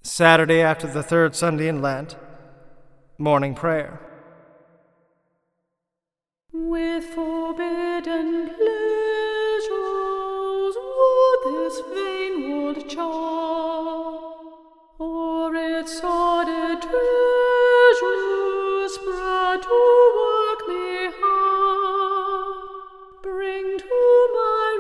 Saturday after the third Sunday in Lent, morning prayer. With forbidden pleasures would this vain world charm, or its sordid treasures spread to work me harm. Bring to my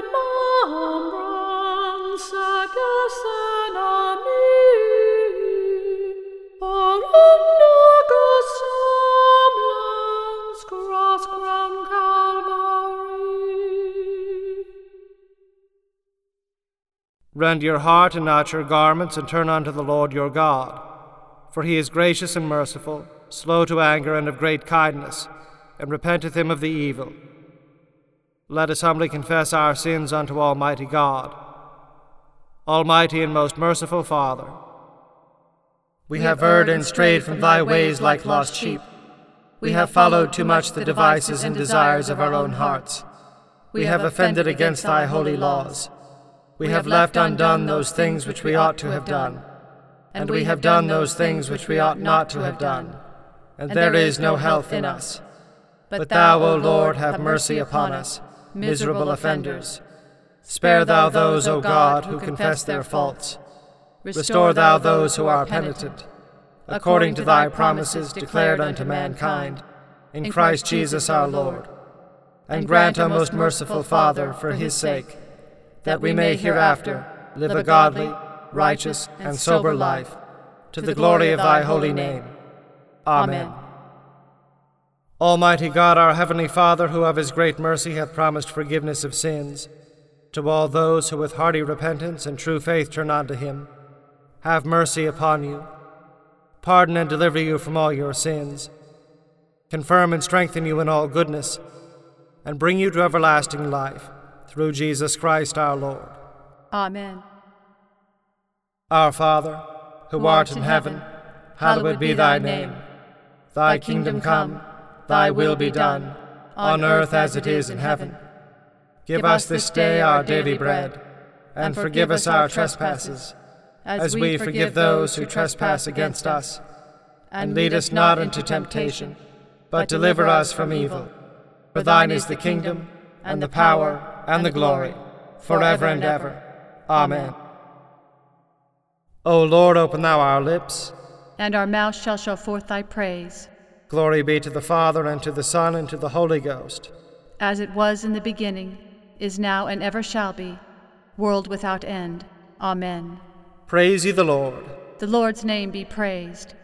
remembrance against enemy, or in semblance cross-crowned Calvary. Rend your heart and not your garments, and turn unto the Lord your God. For he is gracious and merciful, slow to anger, and of great kindness, and repenteth him of the evil. Let us humbly confess our sins unto Almighty God. Almighty and most merciful Father, we have erred and strayed from thy ways like lost sheep. We have followed too much the devices and desires of our own hearts. We have offended against thy holy laws. We have left undone those things which we ought to have done, and we have done those things which we ought not to have done, and there is no health in us. But thou, O Lord, have mercy upon us, miserable offenders. Spare thou those, O God, who confess their faults. Restore thou those who are penitent, according to thy promises declared unto mankind, in Christ Jesus our Lord. And grant, O most merciful Father, for his sake, that we may hereafter live a godly, righteous, and sober life, to the glory of thy holy name. Amen. Almighty God, our heavenly Father, who of his great mercy hath promised forgiveness of sins to all those who with hearty repentance and true faith turn unto him, have mercy upon you, pardon and deliver you from all your sins, confirm and strengthen you in all goodness, and bring you to everlasting life, through Jesus Christ our Lord. Amen. Our Father, who art in heaven, hallowed be thy name. Thy kingdom come, thy will be done, on earth as it is in heaven. Give us this day our daily bread, and forgive us our trespasses, as we forgive those who trespass against us. And lead us not into temptation, but deliver us from evil. For thine is the kingdom, and the power, and the glory, forever and ever. Amen. O Lord, open thou our lips, And our mouth shall show forth thy praise. Glory be to the Father, and to the Son, and to the Holy Ghost. As it was in the beginning, is now, and ever shall be, world without end. Amen. Praise ye the Lord. The Lord's name be praised.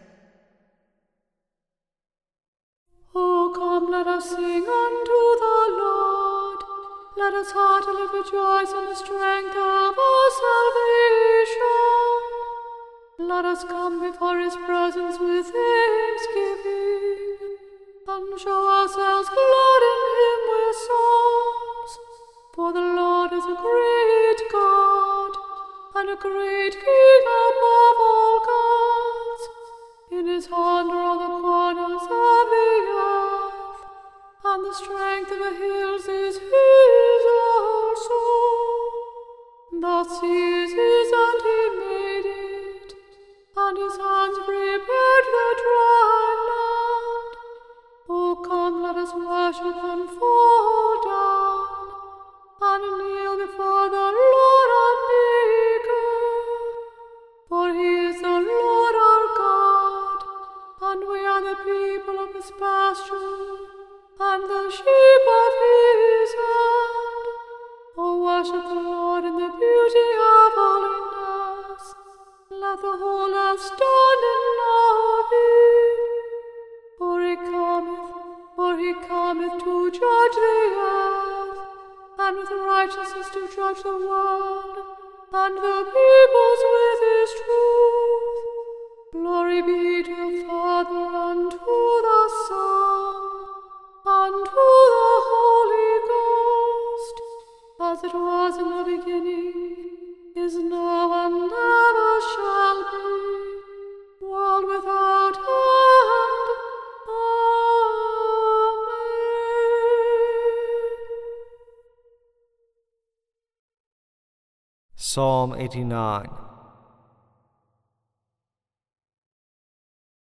O come, let us sing unto the Lord. Let us heartily rejoice in the strength of our salvation. Let us come before his presence with thanksgiving, and show ourselves glad in him with songs. For the Lord is a great God, and a great King above all gods. In his hand are all the corners of the earth, and the strength of the hills is his also. The sea is his, and he made it, and his hands prepared the dry land. O come, let us worship and fall down, and kneel before the Lord our Maker. For he is the Lord our God, and we are the people of his pasture, and the sheep of his hand. O worship the Lord in the beauty of holiness. Let the whole earth stand in awe of him. For he cometh to judge the earth, and with righteousness to judge the world, and the peoples with his truth. Glory be to the Father, and to the Son, and to the Holy Ghost, as it was in the beginning, is now, and ever shall be, world without end. Psalm 89.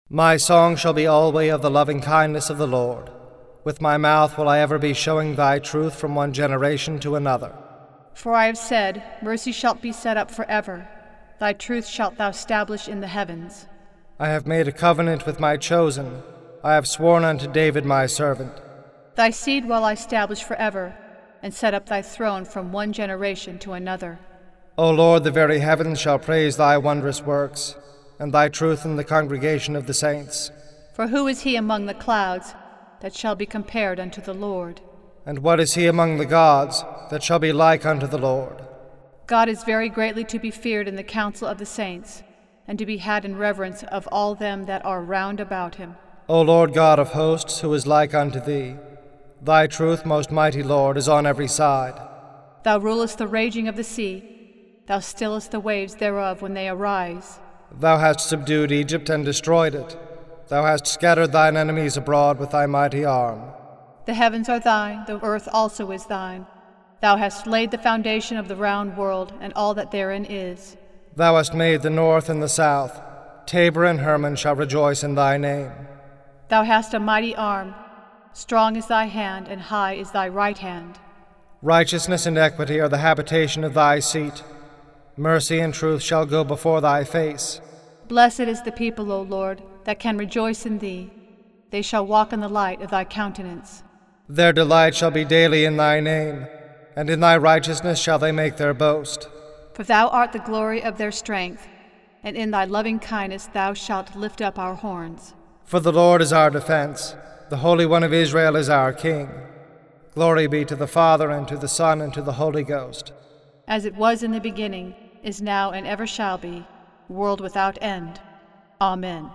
My song shall be alway of the loving kindness of the Lord. With my mouth will I ever be showing thy truth from one generation to another. For I have said, mercy shalt be set up forever. Thy truth shalt thou establish in the heavens. I have made a covenant with my chosen. I have sworn unto David my servant. Thy seed will I establish forever, and set up thy throne from one generation to another. O Lord, the very heavens shall praise thy wondrous works, and thy truth in the congregation of the saints. For who is he among the clouds that shall be compared unto the Lord? And what is he among the gods that shall be like unto the Lord? God is very greatly to be feared in the council of the saints, and to be had in reverence of all them that are round about him. O Lord God of hosts, who is like unto thee? Thy truth, most mighty Lord, is on every side. Thou rulest the raging of the sea. Thou stillest the waves thereof when they arise. Thou hast subdued Egypt and destroyed it. Thou hast scattered thine enemies abroad with thy mighty arm. The heavens are thine, the earth also is thine. Thou hast laid the foundation of the round world, and all that therein is. Thou hast made the north and the south. Tabor and Hermon shall rejoice in thy name. Thou hast a mighty arm. Strong is thy hand, and high is thy right hand. Righteousness and equity are the habitation of thy seat. Mercy and truth shall go before thy face. Blessed is the people, O Lord, that can rejoice in thee. They shall walk in the light of thy countenance. Their delight shall be daily in thy name, and in thy righteousness shall they make their boast. For thou art the glory of their strength, and in thy loving kindness thou shalt lift up our horns. For the Lord is our defense, the Holy One of Israel is our King. Glory be to the Father, and to the Son, and to the Holy Ghost. As it was in the beginning, is now, and ever shall be, world without end. Amen.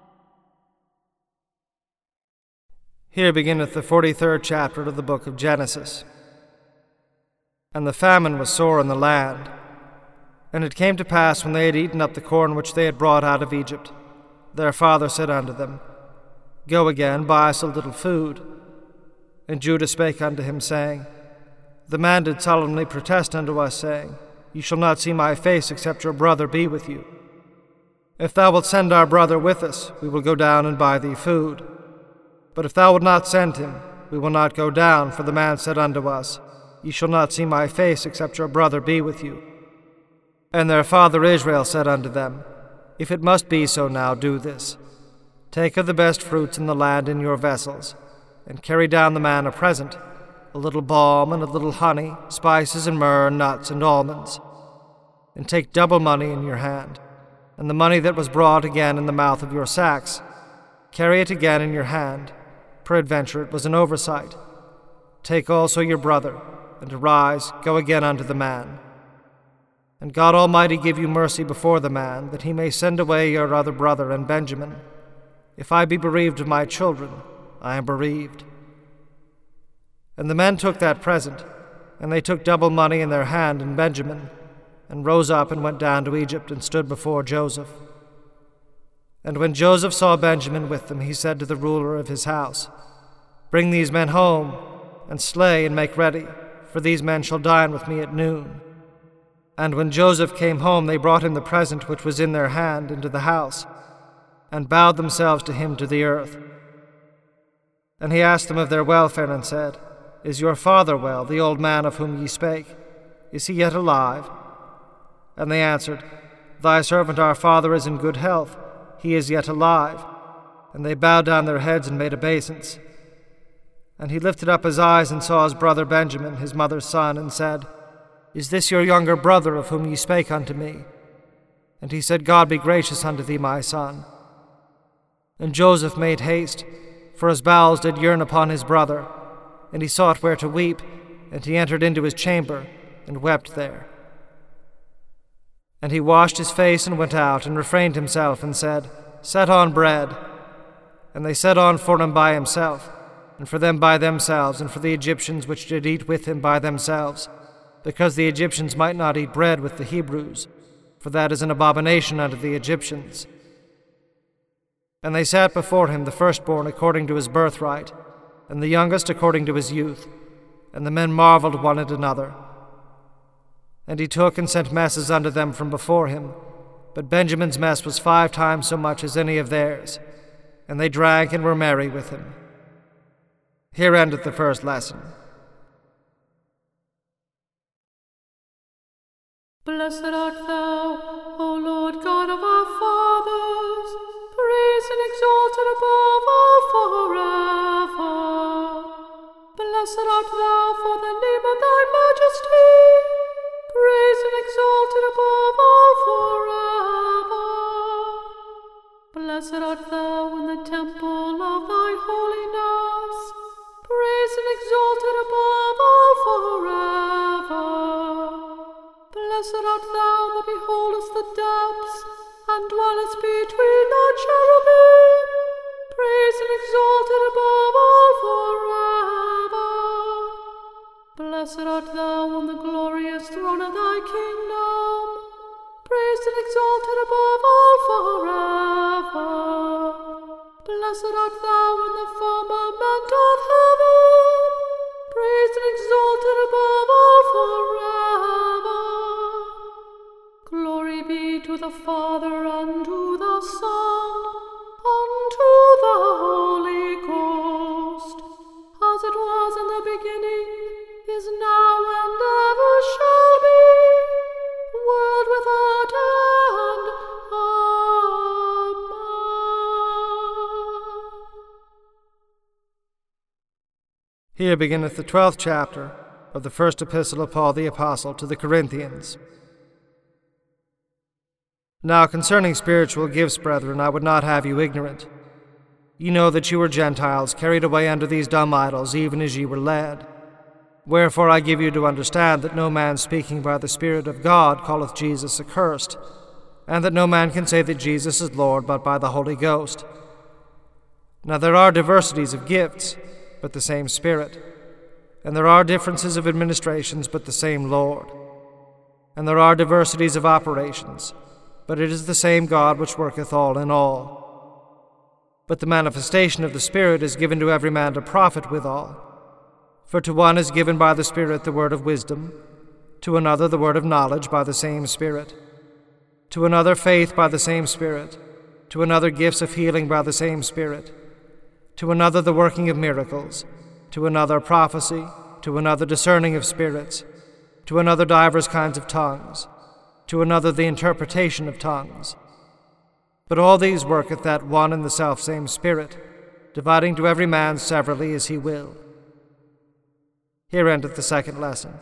Here beginneth the 43rd chapter of the book of Genesis. And the famine was sore in the land. And it came to pass, when they had eaten up the corn which they had brought out of Egypt, their father said unto them, Go again, buy us a little food. And Judah spake unto him, saying, The man did solemnly protest unto us, saying, Ye shall not see my face, except your brother be with you. If thou wilt send our brother with us, we will go down and buy thee food. But if thou wilt not send him, we will not go down, for the man said unto us, Ye shall not see my face, except your brother be with you. And their father Israel said unto them, If it must be so now, do this. Take of the best fruits in the land in your vessels, and carry down the man a present, a little balm and a little honey, spices and myrrh, nuts and almonds. And take double money in your hand, and the money that was brought again in the mouth of your sacks. Carry it again in your hand, peradventure it was an oversight. Take also your brother, and arise, go again unto the man. And God Almighty give you mercy before the man, that he may send away your other brother and Benjamin. If I be bereaved of my children, I am bereaved. And the men took that present, and they took double money in their hand and Benjamin, and rose up and went down to Egypt and stood before Joseph. And when Joseph saw Benjamin with them, he said to the ruler of his house, Bring these men home, and slay and make ready, for these men shall dine with me at noon. And when Joseph came home, they brought him the present which was in their hand into the house, and bowed themselves to him to the earth. And he asked them of their welfare, and said, Is your father well, the old man of whom ye spake? Is he yet alive? And they answered, Thy servant our father is in good health, he is yet alive. And they bowed down their heads and made obeisance. And he lifted up his eyes and saw his brother Benjamin, his mother's son, and said, Is this your younger brother of whom ye spake unto me? And he said, God be gracious unto thee, my son. And Joseph made haste, for his bowels did yearn upon his brother, and he sought where to weep, and he entered into his chamber, and wept there. And he washed his face and went out, and refrained himself, and said, Set on bread. And they set on for him by himself, and for them by themselves, and for the Egyptians which did eat with him by themselves, because the Egyptians might not eat bread with the Hebrews, for that is an abomination unto the Egyptians. And they sat before him the firstborn according to his birthright, and the youngest according to his youth, and the men marveled one at another. And he took and sent messes unto them from before him, but Benjamin's mess was 5 times so much as any of theirs, and they drank and were merry with him. Here endeth the first lesson. Blessed art thou, O Lord God of our fathers, praised and exalted above all forever. Blessed art thou for the name of thy majesty, praised and exalted above all forever. Blessed art thou in the temple of thy holiness, praised and exalted above all forever. Blessed art thou that beholdest the depths, and dwellest between the cherubim, praised and exalted above all forever. Blessed art thou on the glorious throne of thy kingdom, praised and exalted above all forever. Blessed art thou in the firmament of heaven, praised and exalted above all forever. Glory be to the Father, and to the Son, and to the Holy Ghost, as it was in the beginning, is now, and ever shall be, world without end. Amen. Here beginneth the 12th chapter of the first epistle of Paul the Apostle to the Corinthians. Now concerning spiritual gifts, brethren, I would not have you ignorant. Ye know that you were Gentiles, carried away unto these dumb idols, even as ye were led. Wherefore I give you to understand that no man speaking by the Spirit of God calleth Jesus accursed, and that no man can say that Jesus is Lord but by the Holy Ghost. Now there are diversities of gifts, but the same Spirit. And there are differences of administrations, but the same Lord. And there are diversities of operations, but it is the same God which worketh all in all. But the manifestation of the Spirit is given to every man to profit withal. For to one is given by the Spirit the word of wisdom, to another the word of knowledge by the same Spirit, to another faith by the same Spirit, to another gifts of healing by the same Spirit, to another the working of miracles, to another prophecy, to another discerning of spirits, to another divers kinds of tongues, to another the interpretation of tongues. But all these worketh that one and the selfsame Spirit, dividing to every man severally as he will. Here endeth the second lesson.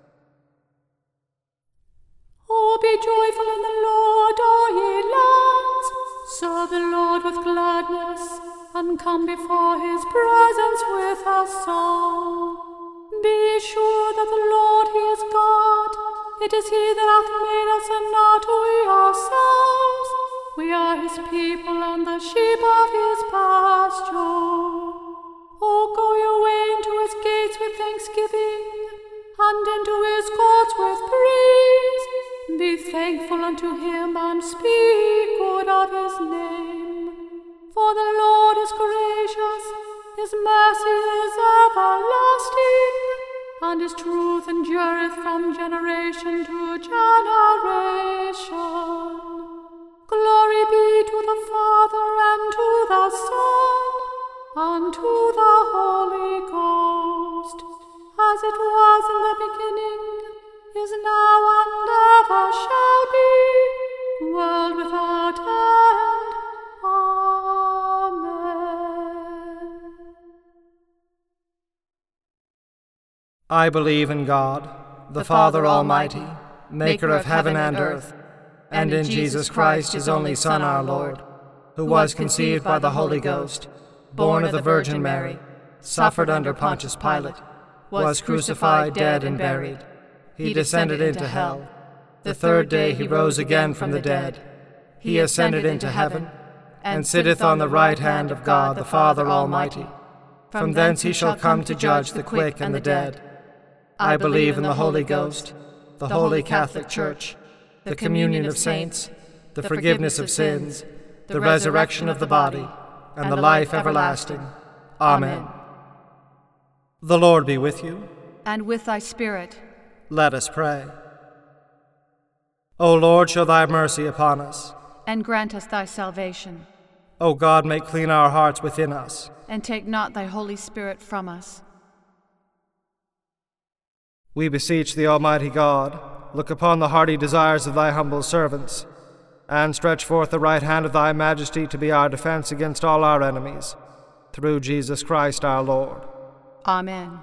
Oh, be joyful in the Lord, all ye lands. Serve the Lord with gladness, and come before his presence with a song. Be sure that the Lord, he is God. It is he that hath made us, and not we ourselves. We are his people, and the sheep of his pasture. O go your way into his gates with thanksgiving, and into his courts with praise. Be thankful unto him, and speak good of his name. For the Lord is gracious, his mercy is everlasting, and his truth endureth from generation to generation. Glory be to the Father, and to the Son, and to the Holy Ghost, as it was in the beginning, is now, and ever shall be, world without end. Amen. I believe in God, the Father Almighty, maker of heaven and earth, and in Jesus Christ, his only Son, our Lord, who was conceived by the Holy Ghost, born of the Virgin Mary, suffered under Pontius Pilate, was crucified, dead, and buried. He descended into hell. The third day he rose again from the dead. He ascended into heaven, and sitteth on the right hand of God the Father Almighty. From thence he shall come to judge the quick and the dead. I believe in the Holy Ghost, the Holy Catholic Church, the communion of saints, the forgiveness of sins, the resurrection of the body, and the life everlasting. Amen. The Lord be with you. And with thy spirit. Let us pray. O Lord, show thy mercy upon us. And grant us thy salvation. O God, make clean our hearts within us. And take not thy Holy Spirit from us. We beseech thee, Almighty God, look upon the hearty desires of thy humble servants, and stretch forth the right hand of thy majesty to be our defense against all our enemies, through Jesus Christ our Lord. Amen.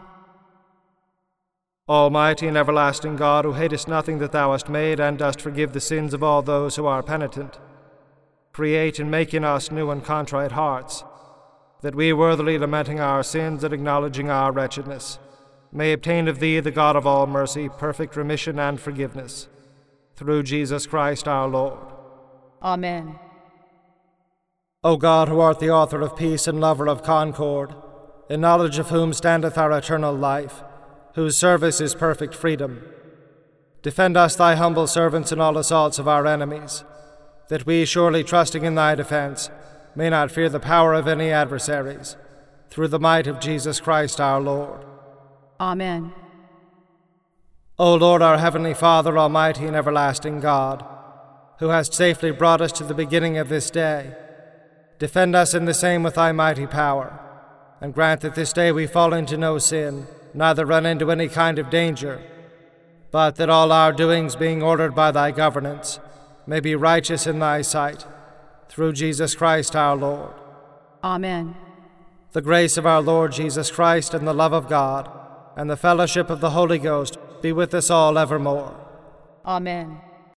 Almighty and everlasting God, who hatest nothing that thou hast made, and dost forgive the sins of all those who are penitent, create and make in us new and contrite hearts, that we, worthily lamenting our sins and acknowledging our wretchedness, may obtain of thee, the God of all mercy, perfect remission and forgiveness, through Jesus Christ our Lord. Amen. O God, who art the author of peace and lover of concord, in knowledge of whom standeth our eternal life, whose service is perfect freedom, defend us, thy humble servants, in all assaults of our enemies, that we, surely trusting in thy defense, may not fear the power of any adversaries, through the might of Jesus Christ our Lord. Amen. O Lord, our heavenly Father, almighty and everlasting God, who hast safely brought us to the beginning of this day, defend us in the same with thy mighty power, and grant that this day we fall into no sin, neither run into any kind of danger, but that all our doings, being ordered by thy governance, may be righteous in thy sight, through Jesus Christ our Lord. Amen. The grace of our Lord Jesus Christ, and the love of God, and the fellowship of the Holy Ghost be with us all evermore. Amen.